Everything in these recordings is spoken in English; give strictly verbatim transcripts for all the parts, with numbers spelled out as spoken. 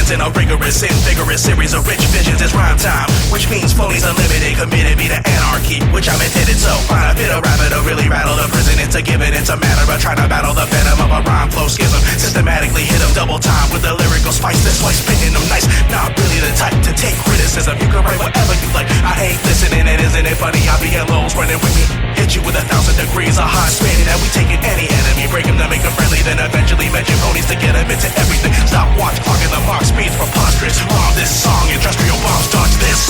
visions in a rigorous and vigorous series of rich visions. It's rhyme time, which means phonies unlimited committed me to anarchy, which I'm intended. So find a bit of rabbit to really rattle the prison into giving. It's a matter of trying to battle the venom of a rhyme flow schism. Systematically hit them double time with the lyrical spice. This way spinning them nice. Not really the type to take criticism. You can write whatever you like. I ain't listening, and isn't it funny? I be in lows running with me. Hit you with a thousand degrees of hot spinning, and we taking any enemy, break them to make them friendly, then eventually mention ponies to get them into everything. Stop, watch, clocking the mark, speed's preposterous. Bomb this song, industrial bomb starts this.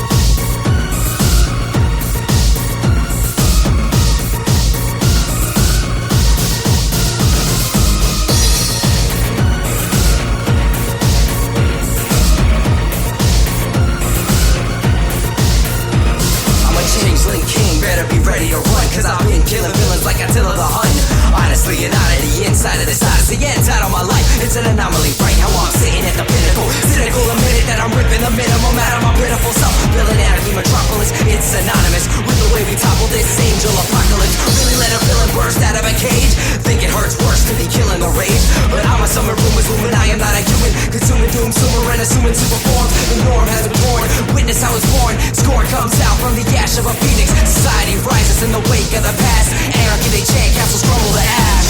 Better be ready to run, cause I've been killing villains like Attila the Hun. Honestly, an oddity inside of this odyssey, inside of my life. It's an anomaly, right? How I'm sitting at the pinnacle. Cynical, a minute that I'm ripping the minimum out of my pitiful self. Villain anarchy metropolis, it's synonymous with the way we topple this angel apocalypse. Really let a villain burst out of a cage. Think it hurts worse to be killing the rage, but I'm a summer rumors looming. I am not a human, consuming doom, sumer and assuming super forms. The norm has been born, witness how it's born. Scorn comes out from the ash of a phoenix. Society rises in the wake of the past. Anarchy they chant, castles crumble to ash.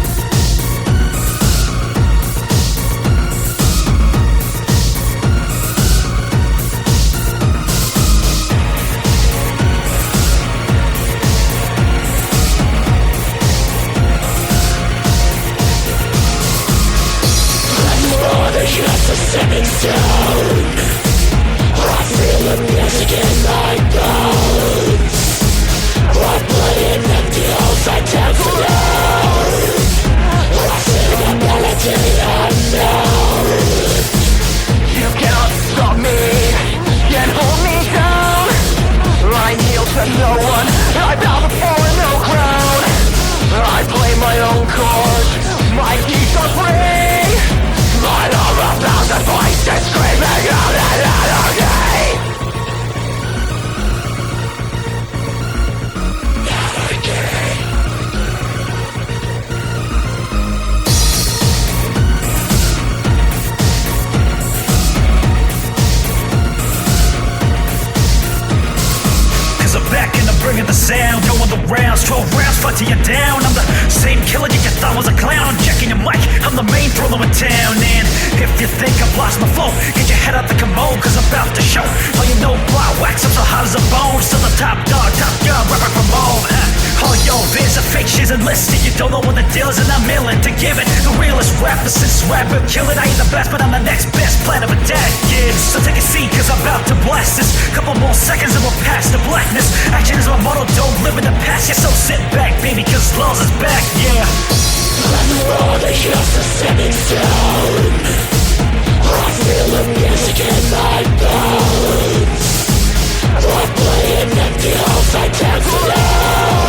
More than just a stepping stone. I feel the music in my bones. I'm playing empty holes I tell to know. I sing a melody unknown. You cannot stop me, can't hold me down. I kneel to no one, I bow before no crown. I play my own chord, my keys are free. But all a thousand voices screaming out in anarchy. Back and I'm bringing the sound, going the rounds, twelve rounds, fighting you down. I'm the same killer you thought was a clown. I'm checking your mic, I'm the main thriller in town. And if you think I've lost my flow, get your head out the commode, cause I'm about to show all you know, blow wax up so hot as a bone. Still the top dog, top gun, rapper from home. uh, All yo, vids are fake, she's enlisted. You don't know what the deal is and I'm willing to give it. The realest rapper since rapper kill it. I ain't the best, but I'm the next best plan of attack, yeah. So take a seat, cause I'm about to blast this. Couple more seconds and we'll pass the blackness. Action is my motto, don't live in the past. Yeah, so sit back, baby, cause Laws is back, yeah. I'm more than just a stepping stone. I feel the music in my bones. I'm playing empty holes I dance alone.